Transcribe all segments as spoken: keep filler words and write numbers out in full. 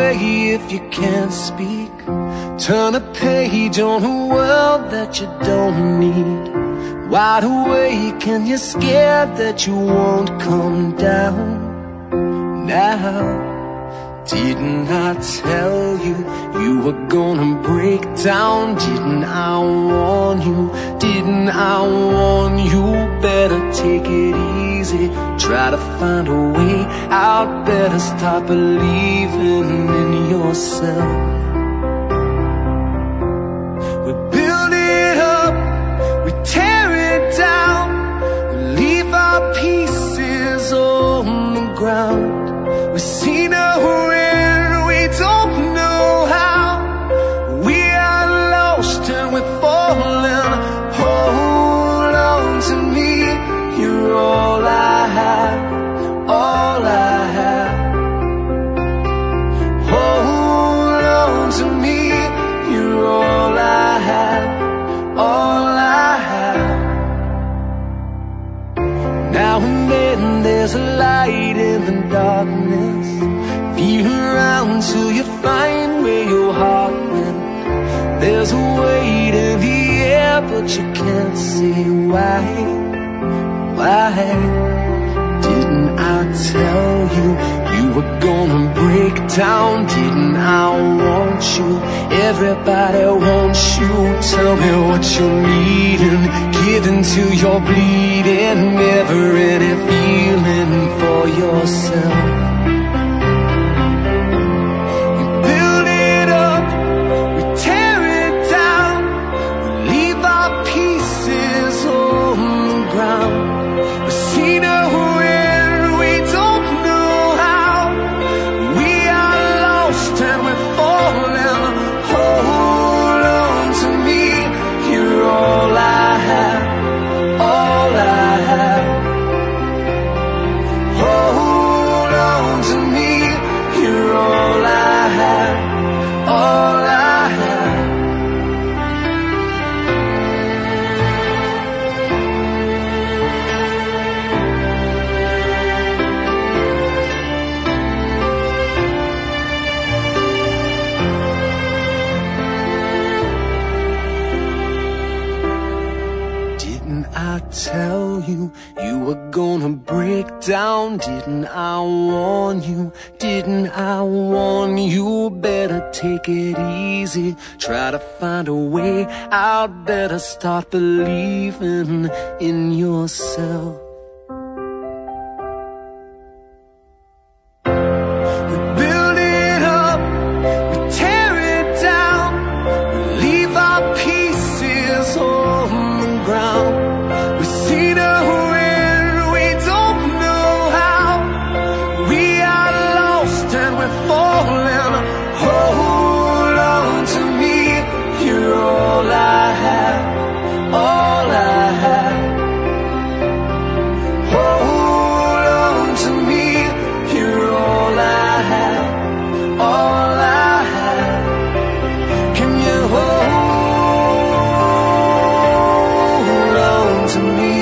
away if you can't speak. Turn a page on a world that you don't need. Wide awake and you're scared that you won't come down. Now, didn't I tell you you were gonna break down? Didn't I warn you? Didn't I warn you? Better take it easy, try to find a way out. Better start believing in yourself. We build it up, we tear it down, we leave our pieces on the ground. We see no end, we don't know how. We are lost and we're falling. Hold on to me, you're all I have, all I have. Hold on to me, you're all I have, all I have. Now and then there's a light in the darkness. Feel around till you find where your heart went. There's a weight in the air, but you can't see why. Why? Didn't I tell you you were gonna break down? Didn't I want you? Everybody wants you. Tell me what you're needing, give until you're bleeding. Never any feeling for yourself. I tell you you were gonna break down? Didn't I warn you? Didn't I warn you? Better take it easy, try to find a way out. Better start believing in yourself. We build it up, we tear it down, we leave our pieces on the ground. Hold on to me, you're all I have, all I have. Hold on to me, you're all I have, all I have. Can you hold on to me?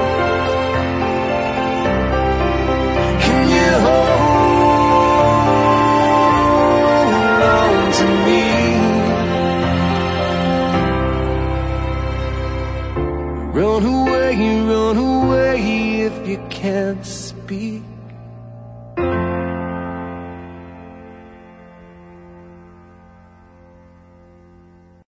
Can you hold Run away, run away if you can't speak.